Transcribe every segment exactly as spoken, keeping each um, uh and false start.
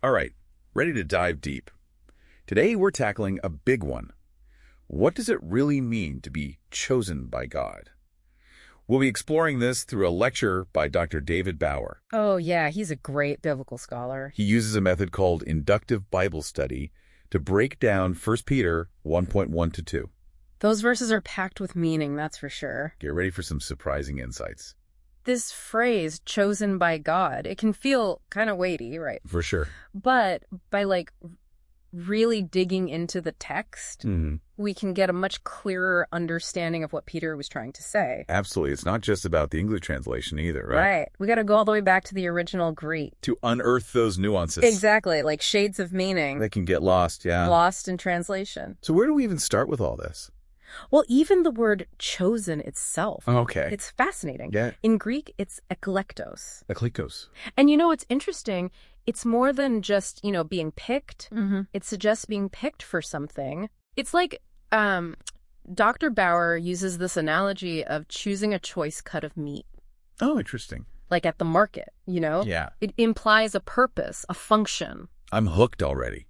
All right, ready to dive deep. Today we're tackling a big one. What does it really mean to be chosen by God? We'll be exploring this through a lecture by Doctor David Bauer. Oh, yeah, he's a great biblical scholar. He uses a method called inductive Bible study to break down First Peter one point one to two. Those verses are packed with meaning, that's for sure. Get ready for some surprising insights. This phrase, chosen by God, it can feel kind of weighty, right? For sure. But by, like, really digging into the text, Mm-hmm. we can get a much clearer understanding of what Peter was trying to say. Absolutely. It's not just about the English translation either, right? Right. We got to go all the way back to the original Greek. To unearth those nuances. Exactly, like shades of meaning. They can get lost, yeah. Lost in translation. So where do we even start with all this? Well, even the word chosen itself. Okay. It's fascinating. Yeah. In Greek, it's eklektos. Eklikos. And you know what's interesting? It's more than just, you know, being picked. Mm-hmm. It suggests being picked for something. It's like um, Doctor Bauer uses this analogy of choosing a choice cut of meat, Oh, interesting. like at the market, you know? Yeah. It implies a purpose, a function. I'm hooked already.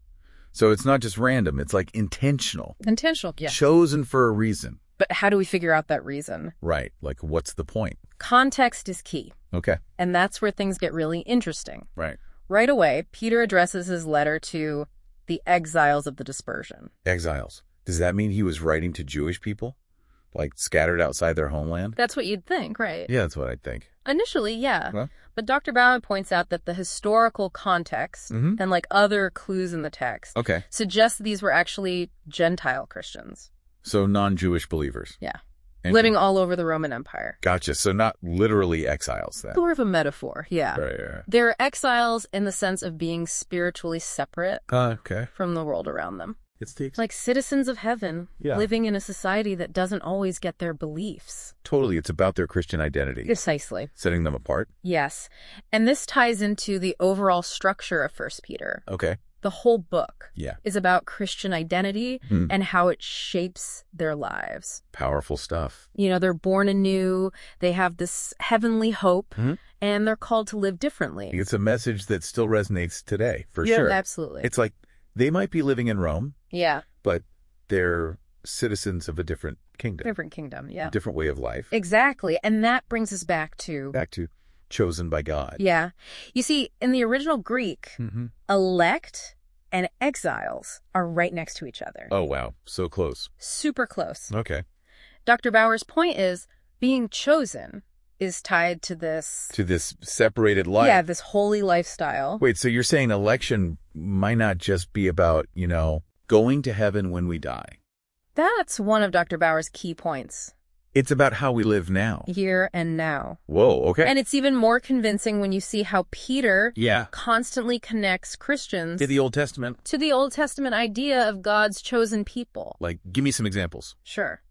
So it's not just random. It's like intentional. Intentional, yeah. Chosen for a reason. But how do we figure out that reason? Right. Like, what's the point? Context is key. Okay. And that's where things get really interesting. Right. Right away, Peter addresses his letter to the exiles of the dispersion. Exiles. Does that mean he was writing to Jewish people? Like, scattered outside their homeland? That's what you'd think, right? Yeah, that's what I think. Initially, yeah. Well. But Doctor Bauer points out that the historical context Mhm. and like other clues in the text Okay. suggest these were actually Gentile Christians. So non-Jewish believers. Yeah. And- Living all over the Roman Empire. Gotcha. So not literally exiles then. Sort of a metaphor, yeah. Right, right, right. They're exiles in the sense of being spiritually separate Uh, okay. from the world around them. It's the Like citizens of heaven, Yeah. living in a society that doesn't always get their beliefs. Totally. It's about their Christian identity. Precisely. Setting them apart. Yes. And this ties into the overall structure of First Peter. Okay. The whole book Yeah. is about Christian identity Hmm. and how it shapes their lives. Powerful stuff. You know, they're born anew, they have this heavenly hope, Mhm. and they're called to live differently. It's a message that still resonates today, for Yeah, sure. absolutely. It's like they might be living in Rome, Yeah, but they're citizens of a different kingdom, different kingdom, yeah. different way of life. Exactly, and that brings us back to... Back to chosen by God. Yeah. You see, in the original Greek, Mm-hmm. elect and exiles are right next to each other. Oh, wow. So close. Super close. Okay. Doctor Bauer's point is being chosen is tied to this, To this separated life. yeah, this holy lifestyle. Wait, so you're saying election might not just be about, you know, going to heaven when we die. That's one of Doctor Bauer's key points, It's about how we live now. here and now. Whoa, okay. And it's even more convincing when you see how Peter yeah. constantly connects Christians To the Old Testament. to the Old Testament idea of God's chosen people. Like, give me some examples. Sure.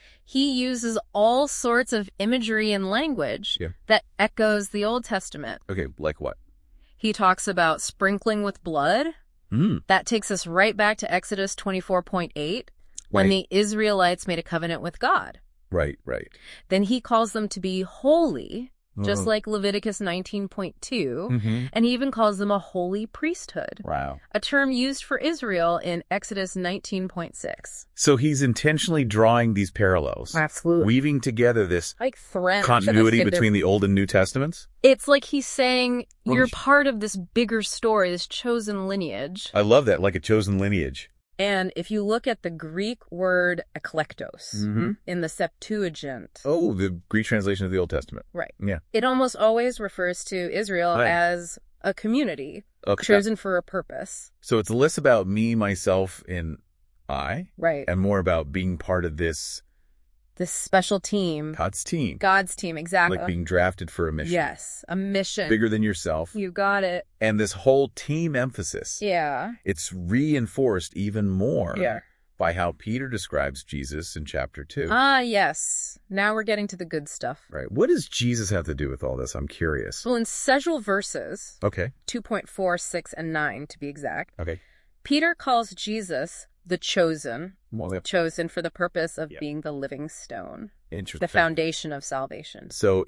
He uses all sorts of imagery and language Yeah. that echoes the Old Testament. Okay, like what? He talks about sprinkling with blood. Hmm. That takes us right back to Exodus twenty-four point eight, when Right. the Israelites made a covenant with God. Right, right. Then he calls them to be holy, just Uh-huh. like Leviticus nineteen point two, Mm-hmm. and he even calls them a holy priesthood, Wow. a term used for Israel in Exodus nineteen point six. So he's intentionally drawing these parallels, Absolutely. weaving together this Like thread. continuity between the Old and New Testaments. It's like he's saying, Well, you're sh- part of this bigger story, this chosen lineage. I love that, like a chosen lineage. And if you look at the Greek word eklektos Mm-hmm. in the Septuagint, Oh, the Greek translation of the Old Testament. right, Yeah. it almost always refers to Israel Right. as a community Okay. chosen for a purpose. So it's less about me, myself, and I, Right. and more about being part of this This special team, God's team. God's team, exactly. Like being drafted for a mission. Yes, a mission. Bigger than yourself. You got it. And this whole team emphasis, Yeah. it's reinforced even more Yeah. by how Peter describes Jesus in chapter two. Ah, yes. Now we're getting to the good stuff. Right. What does Jesus have to do with all this? I'm curious. Well, in several verses, Okay. two point four, six, and nine to be exact, Okay. Peter calls Jesus the chosen, Well, they have chosen for the purpose of Yeah. being the living stone, interesting. the foundation of salvation. So if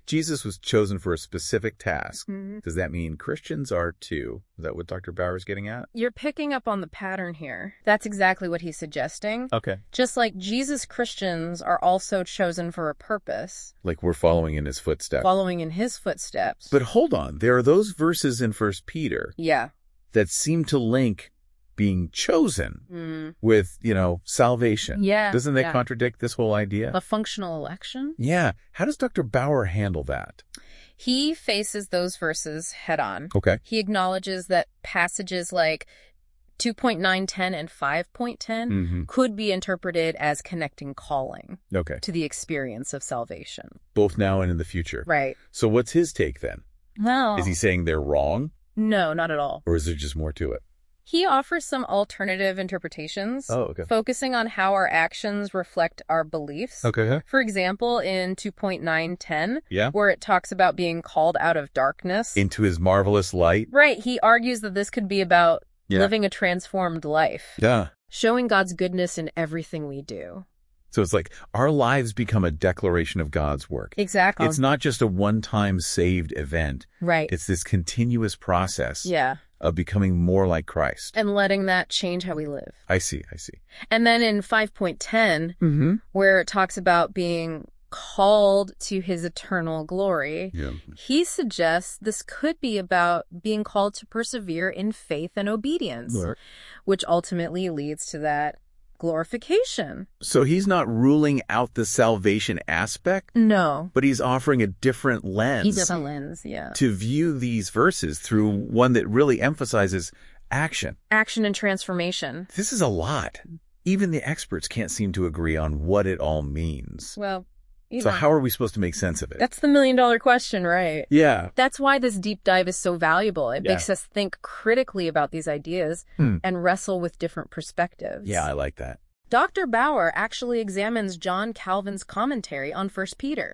Jesus was chosen for a specific task. Mm-hmm. Does that mean Christians are too? Is that what Doctor Bauer is getting at? You're picking up on the pattern here. That's exactly what he's suggesting. Okay. Just like Jesus Christians are also chosen for a purpose, Like we're following in his footsteps. following in his footsteps. But hold on. There are those verses in First Peter yeah. that seem to link being chosen Mm. with, you know, salvation. Yeah. Doesn't that yeah. contradict this whole idea? A functional election? Yeah. How does Doctor Bauer handle that? He faces those verses head on. Okay. He acknowledges that passages like two point nine ten and five point ten Mm-hmm. could be interpreted as connecting calling Okay. to the experience of salvation. Both now and in the future. Right. So what's his take then? Well, Is he saying they're wrong, no, not at all. or is there just more to it? He offers some alternative interpretations, Oh, okay. focusing on how our actions reflect our beliefs. Okay. For example, in two point nine ten, Yeah. where it talks about being called out of darkness. Into his marvelous light. Right, he argues that this could be about Yeah. living a transformed life, Yeah. showing God's goodness in everything we do. So it's like our lives become a declaration of God's work. Exactly. It's not just a one-time saved event. right. It's this continuous process yeah. of becoming more like Christ. And letting that change how we live. I see. I see. And then in five point ten, Mm-hmm. where it talks about being called to his eternal glory, Yeah. he suggests this could be about being called to persevere in faith and obedience, which ultimately leads to that glorification. So he's not ruling out the salvation aspect, No. but he's offering a different lens He's a lens, yeah. to view these verses through one that really emphasizes action. Action and transformation. This is a lot. Even the experts can't seem to agree on what it all means. Well, you So know, how are we supposed to make sense of it? that's the million dollar question, right? Yeah. That's why this deep dive is so valuable. It Yeah. makes us think critically about these ideas Hmm. and wrestle with different perspectives. Yeah, I like that. Doctor Bauer actually examines John Calvin's commentary on First Peter.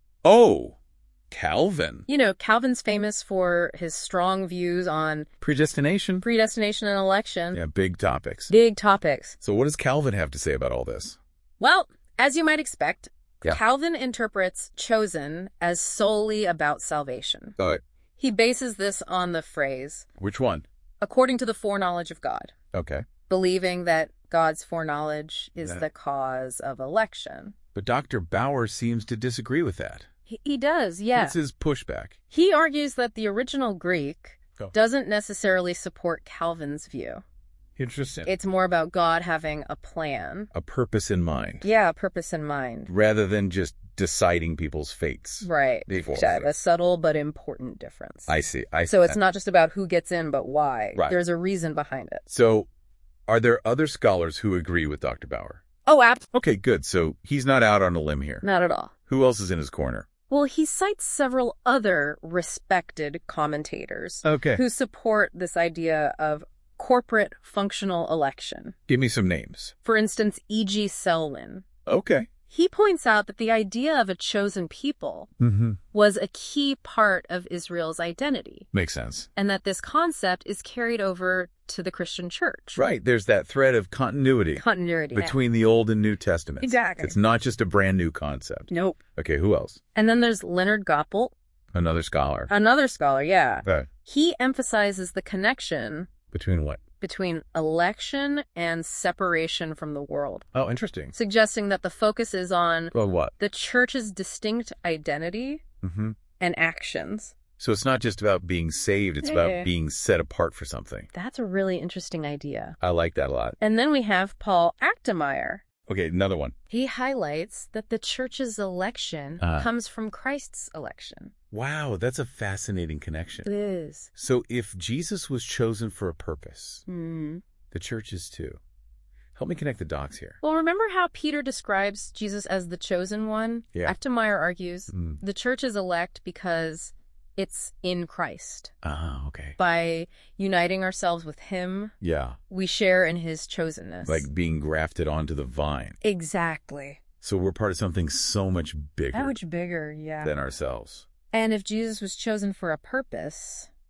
Oh, Calvin. You know, Calvin's famous for his strong views on Predestination. predestination and election. Yeah, big topics. Big topics. So what does Calvin have to say about all this? Well, as you might expect, Yeah. Calvin interprets chosen as solely about salvation. Uh, He bases this on the phrase, which one? according to the foreknowledge of God, Okay. believing that God's foreknowledge is That- the cause of election. But Doctor Bauer seems to disagree with that. He, he does, yeah. What's his pushback? He argues that the original Greek Go. doesn't necessarily support Calvin's view. Interesting. It's more about God having a plan. A purpose in mind, Yeah, a purpose in mind. rather than just deciding people's fates. Right. Before. A subtle but important difference. I see. I So see. it's not just about who gets in, but why. Right. There's a reason behind it. So, are there other scholars who agree with Doctor Bauer? Oh, absolutely. Okay, good. So he's not out on a limb here. Not at all. Who else is in his corner? Well, he cites several other respected commentators Okay. who support this idea of corporate functional election. Give me some names. For instance, E G. Selwyn. Okay. He points out that the idea of a chosen people Mm-hmm. was a key part of Israel's identity, Makes sense. and that this concept is carried over to the Christian church. Right. There's that thread of continuity Continuity. between the Old and New Testaments. Exactly. It's not just a brand new concept. Nope. Okay, who else? And then there's Leonard Goppelt, Another scholar. another scholar, yeah. Uh, He emphasizes the connection between what? between election and separation from the world, Oh, interesting. suggesting that the focus is on Well, what? the church's distinct identity Mm-hmm. and actions. So it's not just about being saved, it's Yeah. about being set apart for something. That's a really interesting idea. I like that a lot. And then we have Paul Achtemeier. Okay, another one. He highlights that the church's election Uh. comes from Christ's election. Wow, that's a fascinating connection. It is. So if Jesus was chosen for a purpose, Hmm. the church is too. Help me connect the dots here. Well, remember how Peter describes Jesus as the chosen one? Yeah. Achtemeier argues Mm. the church is elect because it's in Christ. Ah, okay. By uniting ourselves with him, Yeah, we share in his chosenness. like being grafted onto the vine. Exactly. So we're part of something so much bigger How much bigger, yeah. than ourselves. And if Jesus was chosen for a purpose,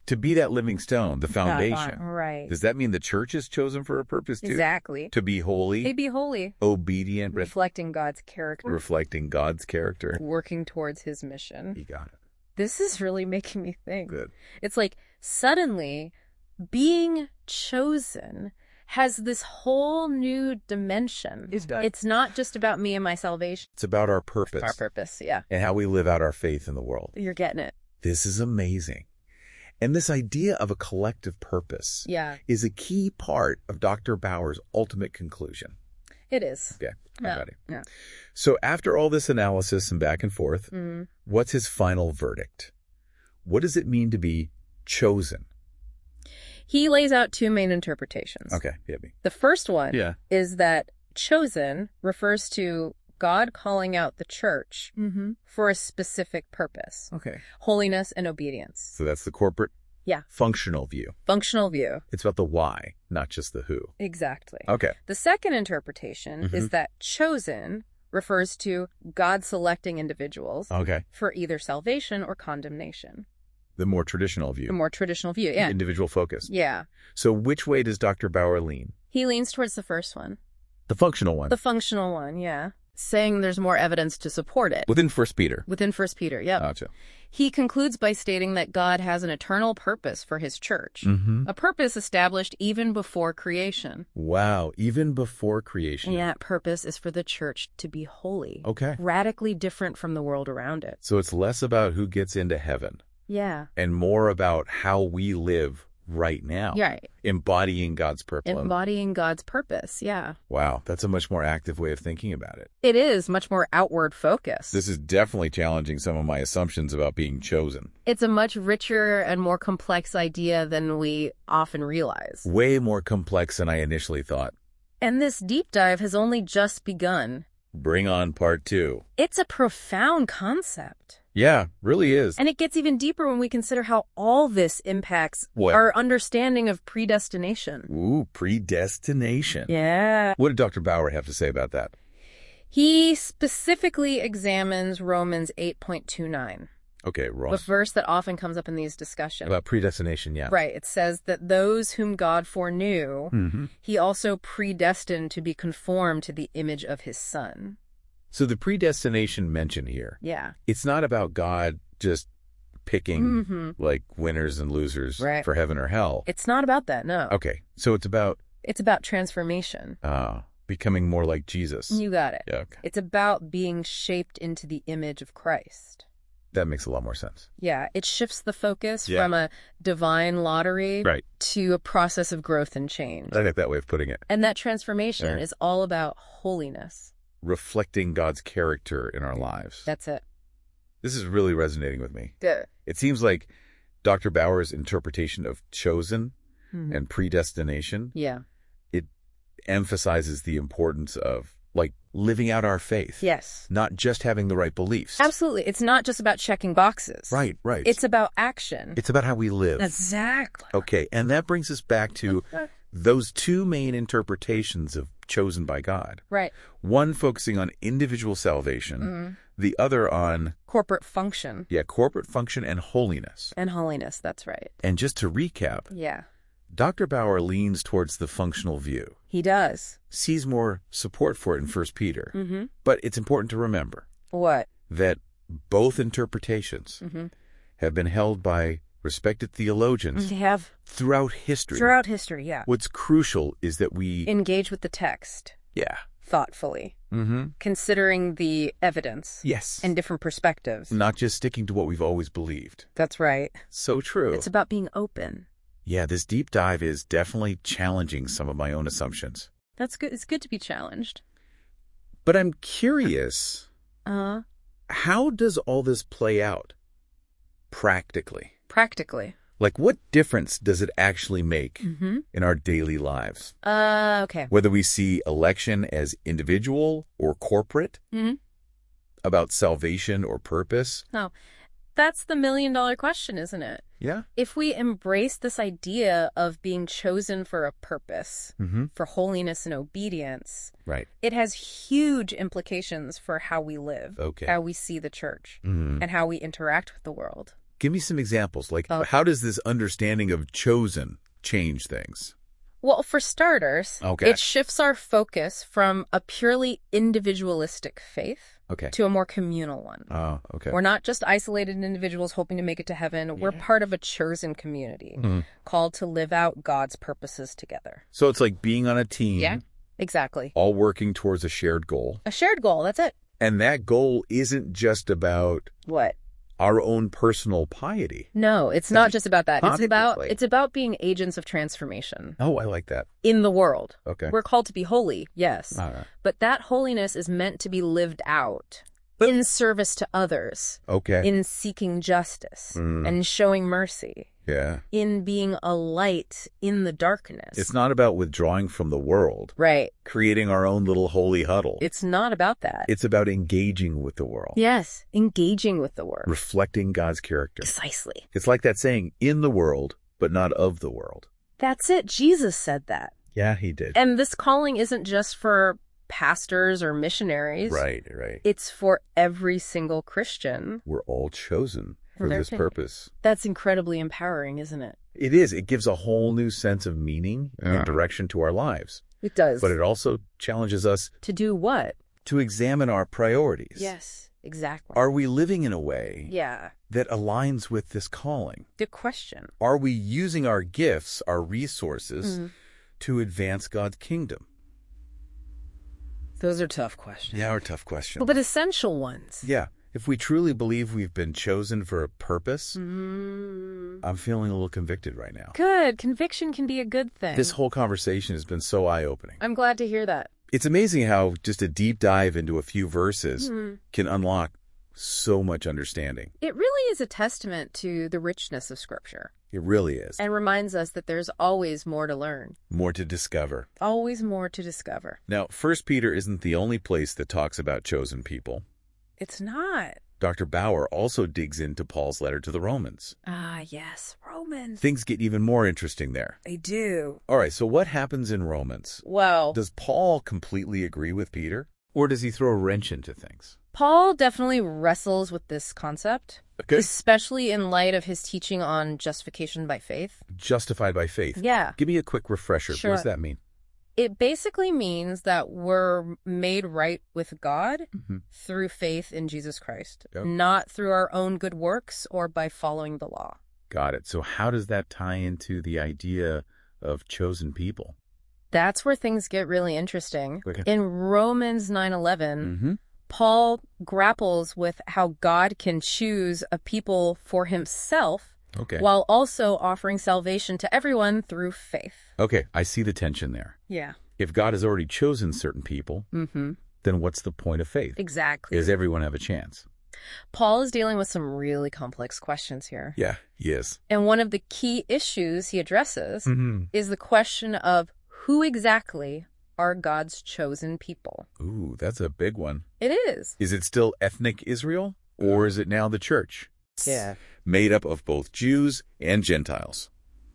To be that living stone, the foundation. Uh, right. Does that mean the church is chosen for a purpose too? Exactly. To be holy. To be holy. Obedient. Reflecting God's character. Reflecting God's character. Working towards his mission. You got it. This is really making me think. Good. It's like suddenly being chosen has this whole new dimension. It's done. It's not just about me and my salvation. It's about our purpose. Our purpose, yeah. And how we live out our faith in the world. You're getting it. This is amazing. And this idea of a collective purpose yeah. is a key part of Doctor Bauer's ultimate conclusion. It is. Okay, I yeah. got it. Yeah. So after all this analysis and back and forth, mm. what's his final verdict? What does it mean to be chosen? He lays out two main interpretations. Okay, hit me. The first one yeah. is that chosen refers to God calling out the church mm-hmm. for a specific purpose. Okay. Holiness and obedience. So that's the corporate yeah. functional view. Functional view. It's about the why, not just the who. Exactly. Okay. The second interpretation mm-hmm. is that chosen refers to God selecting individuals okay. for either salvation or condemnation. The more traditional view. The more traditional view, yeah. Individual focus. Yeah. So which way does Doctor Bauer lean? He leans towards the first one. The functional one. The functional one, yeah. Saying there's more evidence to support it. Within First Peter. Within First Peter, yep. Gotcha. He concludes by stating that God has an eternal purpose for his church. Mm-hmm. A purpose established even before creation. Wow, even before creation. And that purpose is for the church to be holy. Okay. Radically different from the world around it. So it's less about who gets into heaven. Yeah. And more about how we live right now. Right. Embodying God's purpose. Embodying God's purpose, yeah. Wow, that's a much more active way of thinking about it. It is much more outward focused. This is definitely challenging some of my assumptions about being chosen. It's a much richer and more complex idea than we often realize. Way more complex than I initially thought. And this deep dive has only just begun. Bring on part two. It's a profound concept. Yeah, really is. And it gets even deeper when we consider how all this impacts what? Our understanding of predestination. Ooh, predestination. Yeah. What did Doctor Bauer have to say about that? He specifically examines Romans eight point two nine. Okay, wrong. The verse that often comes up in these discussions. About predestination, yeah. Right. It says that those whom God foreknew, mm-hmm. he also predestined to be conformed to the image of his Son. So the predestination mentioned here, yeah, it's not about God just picking mm-hmm. like winners and losers right. for heaven or hell. It's not about that, no. Okay, so it's about... It's about transformation. Uh, becoming more like Jesus. You got it. Yeah, okay. It's about being shaped into the image of Christ. That makes a lot more sense. Yeah, it shifts the focus yeah. from a divine lottery right. to a process of growth and change. I like that way of putting it. And that transformation right. is all about holiness. Reflecting God's character in our lives. That's it. This is really resonating with me. Good. It seems like Doctor Bauer's interpretation of chosen mm-hmm. and predestination, yeah, it emphasizes the importance of like living out our faith. Yes. Not just having the right beliefs. Absolutely. It's not just about checking boxes. Right, right. It's about action. It's about how we live. Exactly. Okay, and that brings us back to those two main interpretations of chosen by God. Right. One focusing on individual salvation, mm-hmm. the other on... corporate function. Yeah, corporate function and holiness. And holiness, that's right. And just to recap... yeah. Doctor Bauer leans towards the functional view. He does. Sees more support for it in First Peter. Mm-hmm. But it's important to remember... what? That both interpretations mm-hmm. have been held by respected theologians they have throughout history. Throughout history, yeah. What's crucial is that we... engage with the text. Yeah. Thoughtfully. Mm-hmm. Considering the evidence. Yes. And different perspectives. Not just sticking to what we've always believed. That's right. So true. It's about being open. Yeah, this deep dive is definitely challenging some of my own assumptions. That's good. It's good to be challenged. But I'm curious, uh, how does all this play out practically? Practically. Like, what difference does it actually make mm-hmm. in our daily lives? Uh, okay. Whether we see election as individual or corporate, mm-hmm. about salvation or purpose. Oh, that's the million dollar question, isn't it? Yeah. If we embrace this idea of being chosen for a purpose, mm-hmm. for holiness and obedience, right, it has huge implications for how we live, okay. how we see the church, mm-hmm. and how we interact with the world. Give me some examples. Like, Oh. how does this understanding of chosen change things? Well, for starters, Okay. it shifts our focus from a purely individualistic faith Okay. to a more communal one. Oh, okay. We're not just isolated individuals hoping to make it to heaven. We're part of a chosen community Mhm. called to live out God's purposes together. So it's like being on a team, Yeah, exactly. all working towards a shared goal. A shared goal, that's it. And that goal isn't just about What? our own personal piety. No, it's not just about that. It's Positively. about it's about being agents of transformation Oh, I like that. in the world. Okay. We're called to be holy, yes. All right. But that holiness is meant to be lived out in service to others, Okay. in seeking justice Mm. and showing mercy, Yeah. in being a light in the darkness. It's not about withdrawing from the world, Right. creating our own little holy huddle. It's not about that. It's about engaging with the world, Yes, engaging with the word. reflecting God's character. Precisely. It's like that saying, in the world, but not of the world. That's it. Jesus said that. Yeah, he did. And this calling isn't just for pastors or missionaries. Right, right. It's for every single Christian. We're all chosen for There this can- purpose. That's incredibly empowering, isn't it? It is. It gives a whole new sense of meaning Yeah. and direction to our lives. It does. But it also challenges us To do what? to examine our priorities. Yes, exactly. Are we living in a way Yeah. that aligns with this calling? Good question. Are we using our gifts, our resources, Mhm. to advance God's kingdom? Those are tough questions. Yeah, are tough questions. But essential ones. Yeah. If we truly believe we've been chosen for a purpose, Mm. I'm feeling a little convicted right now. Good. Conviction can be a good thing. This whole conversation has been so eye-opening. I'm glad to hear that. It's amazing how just a deep dive into a few verses Mhm. can unlock so much understanding. It really is a testament to the richness of Scripture It really is. and reminds us that there's always more to learn, More to discover. always more to discover. Now, First Peter isn't the only place that talks about chosen people. It's not. Doctor Bauer also digs into Paul's letter to the Romans. Ah, yes. Romans. Things get even more interesting there. They do. All right, so what happens in Romans? Well, Does Paul completely agree with Peter? Or does he throw a wrench into things? Paul definitely wrestles with this concept, Okay. especially in light of his teaching on justification by faith. Justified by faith. Yeah. Give me a quick refresher. Sure. What does that mean? It basically means that we're made right with God Mm-hmm. through faith in Jesus Christ, Yep. not through our own good works or by following the law. Got it. So how does that tie into the idea of chosen people? That's where things get really interesting. Okay. In Romans nine eleven, Mm-hmm. Paul grapples with how God can choose a people for himself Okay. while also offering salvation to everyone through faith. Okay, I see the tension there. Yeah. If God has already chosen certain people, Mm-hmm. then what's the point of faith? Exactly. Does everyone have a chance? Paul is dealing with some really complex questions here. Yeah, he is. And one of the key issues he addresses Mm-hmm. is the question of who exactly are God's chosen people. Ooh, that's a big one. It is. Is it still ethnic Israel, or is it now the church? Yeah. Made up of both Jews and Gentiles.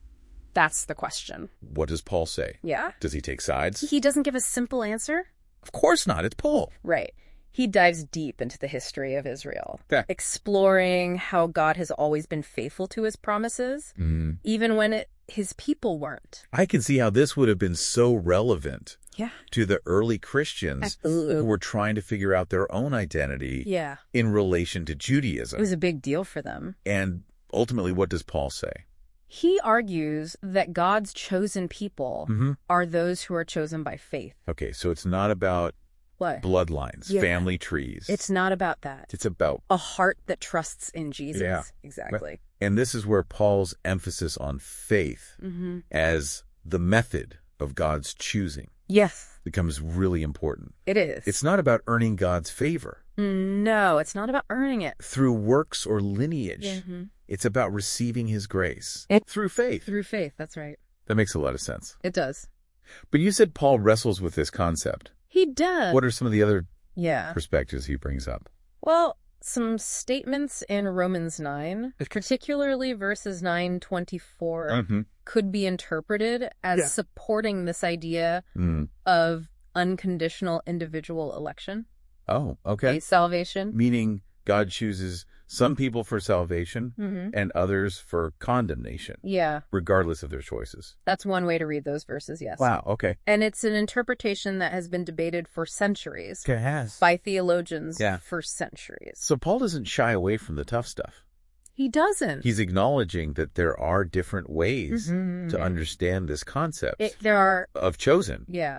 That's the question. What does Paul say? Yeah. Does he take sides? He doesn't give a simple answer. Of course not. It's Paul. Right. He dives deep into the history of Israel, Yeah. exploring how God has always been faithful to his promises, Mm. even when it, his people weren't. I can see how this would have been so relevant Yeah. to the early Christians who were trying to figure out their own identity Yeah. in relation to Judaism. It was a big deal for them. And ultimately, what does Paul say? He argues that God's chosen people Mm-hmm. are those who are chosen by faith. Okay, so it's not about What? bloodlines, Yeah. family trees. It's not about that. It's about, A heart that trusts in Jesus. Yeah. Exactly. and this is where Paul's emphasis on faith Mm-hmm. as the method of God's choosing Yes, becomes really important. it is. It's not about earning God's favor No, it's not about earning it. through works or lineage. Mhm. It's about receiving his grace It- through faith. Through faith, that's right. That makes a lot of sense. It does. But you said Paul wrestles with this concept. He does. What are some of the other Yeah. perspectives he brings up? Well, some statements in Romans nine, particularly verses nine twenty-four, Mm-hmm. could be interpreted as Yeah. supporting this idea Mm. of unconditional individual election, Oh, okay. okay, salvation. Meaning God chooses Some people for salvation Mm-hmm. and others for condemnation, Yeah, regardless of their choices. that's one way to read those verses, yes. Wow, okay. And it's an interpretation that has been debated for centuries It has. by theologians Yeah. for centuries. So Paul doesn't shy away from the tough stuff. He doesn't. He's acknowledging that there are different ways Mhm. to understand this concept It, there are, of chosen. yeah,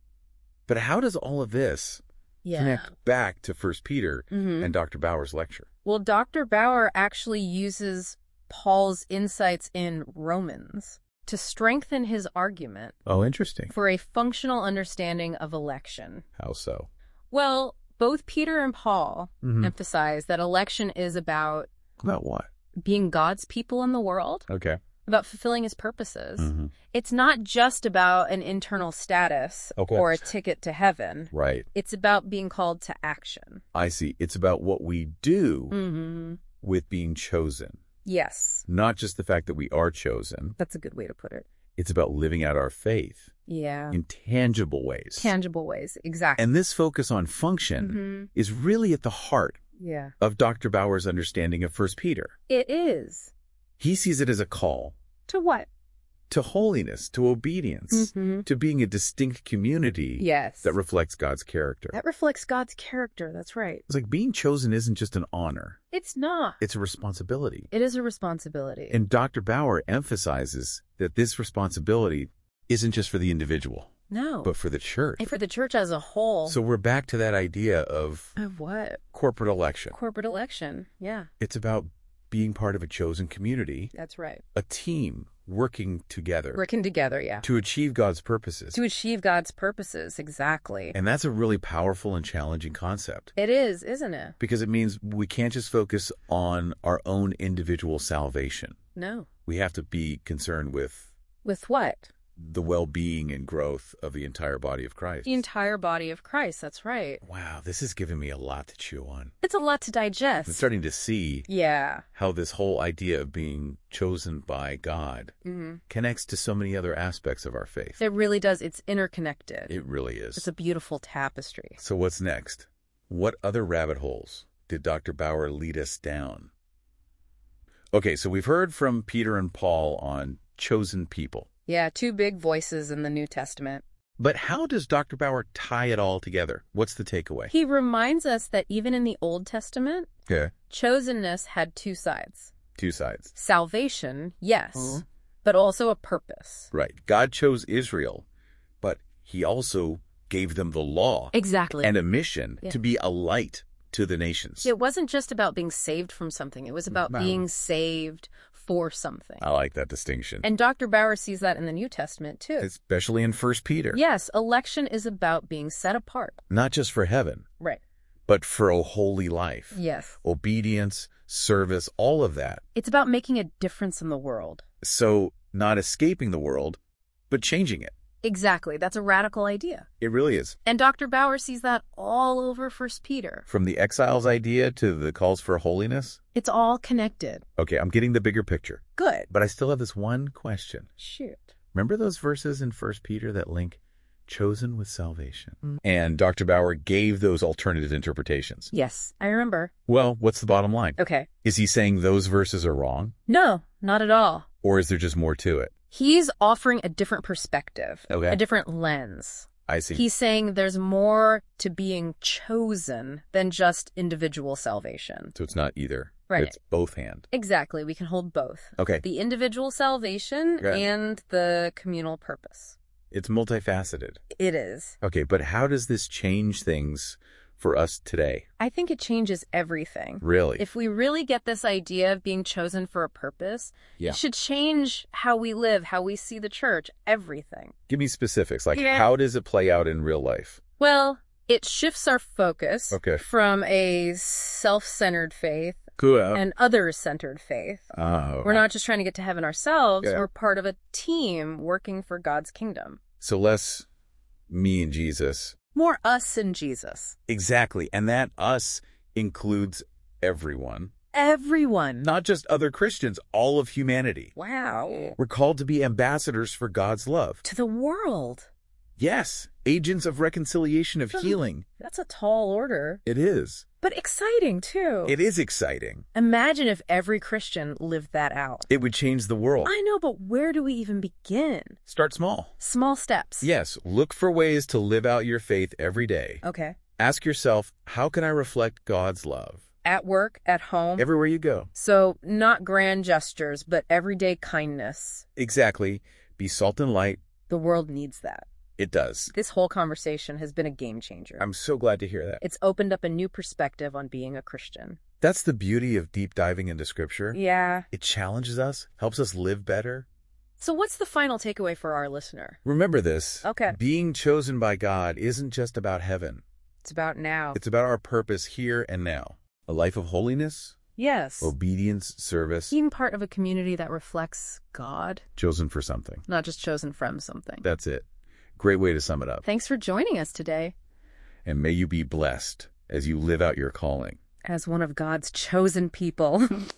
But how does all of this yeah. connect back to First Peter Mhm. and Doctor Bauer's lecture? Well, Doctor Bauer actually uses Paul's insights in Romans to strengthen his argument Oh, interesting. for a functional understanding of election. How so? Well, both Peter and Paul Mhm. emphasize that election is about About what? being God's people in the world, Okay. about fulfilling his purposes. Mhm. It's not just about an internal status Okay. or a ticket to heaven. Right. It's about being called to action. I see. It's about what we do Mm-hmm. with being chosen. Yes, Not just the fact that we are chosen. that's a good way to put it. It's about living out our faith Yeah. in tangible ways. Tangible ways, exactly. And this focus on function Mhm. is really at the heart Yeah. of Doctor Bauer's understanding of First Peter. It is. He sees it as a call To what? to holiness, to obedience, Mm-hmm. to being a distinct community Yes. that reflects God's character. That reflects God's character. That's right. It's like being chosen isn't just an honor, It's not. it's a responsibility. It is a responsibility. And Doctor Bauer emphasizes that this responsibility isn't just for the individual, no. but for the church. And for the church as a whole. So we're back to that idea of Of what? corporate election. Corporate election. Yeah, It's about being part of a chosen community, that's right. a team working together Working together, yeah. to achieve God's purposes. To achieve God's purposes, exactly. And that's a really powerful and challenging concept It is, isn't it? because it means we can't just focus on our own individual salvation. No. We have to be concerned with With what? the well-being and growth of the entire body of Christ. The entire body of Christ, that's right. Wow, this is giving me a lot to chew on. It's a lot to digest. I'm starting to see Yeah. how this whole idea of being chosen by God Mm-hmm. connects to so many other aspects of our faith. It really does. It's interconnected. It really is. It's a beautiful tapestry. So what's next? What other rabbit holes did Doctor Bauer lead us down? Okay, so we've heard from Peter and Paul on chosen people. Yeah, two big voices in the New Testament. But how does Doctor Bauer tie it all together? What's the takeaway? He reminds us that even in the Old Testament, Okay. chosenness had two sides. Two sides. Salvation, yes, Mhm. but also a purpose. Right. God chose Israel, but he also gave them the law Exactly. and a mission Yeah. to be a light to the nations. It wasn't just about being saved from something. It was about Wow. being saved for something. I like that distinction. And Doctor Bauer sees that in the New Testament, too. Especially in First Peter. Yes, election is about being set apart. Not just for heaven, Right. but for a holy life. Yes. Obedience, service, all of that. It's about making a difference in the world. So not escaping the world, but changing it. Exactly. That's a radical idea. It really is. And Doctor Bauer sees that all over First Peter. From the exiles idea to the calls for holiness. It's all connected. Okay, I'm getting the bigger picture. Good. But I still have this one question. Shoot. Remember those verses in First Peter that link chosen with salvation? Mm. And Doctor Bauer gave those alternative interpretations. Yes, I remember. Well, what's the bottom line? Okay. Is he saying those verses are wrong? No, not at all. Or is there just more to it? He's offering a different perspective, Okay. a different lens. I see. He's saying there's more to being chosen than just individual salvation. So it's not either. Right. It's both hand. Exactly. We can hold both. Okay. The individual salvation Okay. and the communal purpose. It's multifaceted. It is. Okay, but how does this change things for us today? I think it changes everything. Really? If we really get this idea of being chosen for a purpose, Yeah. it should change how we live, how we see the church, everything. Give me specifics. Like, Yeah. how does it play out in real life? Well, it shifts our focus Okay. from a self-centered faith Cool. and others-centered faith. Oh. We're not just trying to get to heaven ourselves. Yeah. We're part of a team working for God's kingdom. So less me and Jesus. More us and Jesus. Exactly. And that us includes everyone. Everyone. Not just other Christians, all of humanity. Wow. We're called to be ambassadors for God's love. To the world. Yes, agents of reconciliation, of healing. That's a tall order. It is. But exciting, too. It is exciting. Imagine if every Christian lived that out. It would change the world. I know, but where do we even begin? Start small. Small steps. Yes, look for ways to live out your faith every day. Okay. Ask yourself, how can I reflect God's love? At work, at home. Everywhere you go. So, not grand gestures, but everyday kindness. Exactly. Be salt and light. The world needs that. It does. This whole conversation has been a game changer. I'm so glad to hear that. It's opened up a new perspective on being a Christian. That's the beauty of deep diving into Scripture. Yeah. It challenges us, helps us live better. So what's the final takeaway for our listener? Remember this. Okay. Being chosen by God isn't just about heaven. It's about now. It's about our purpose here and now. A life of holiness, Yes. obedience, service. Being part of a community that reflects God. Chosen for something. Not just chosen from something. That's it. Great way to sum it up. Thanks for joining us today. And may you be blessed as you live out your calling. As one of God's chosen people.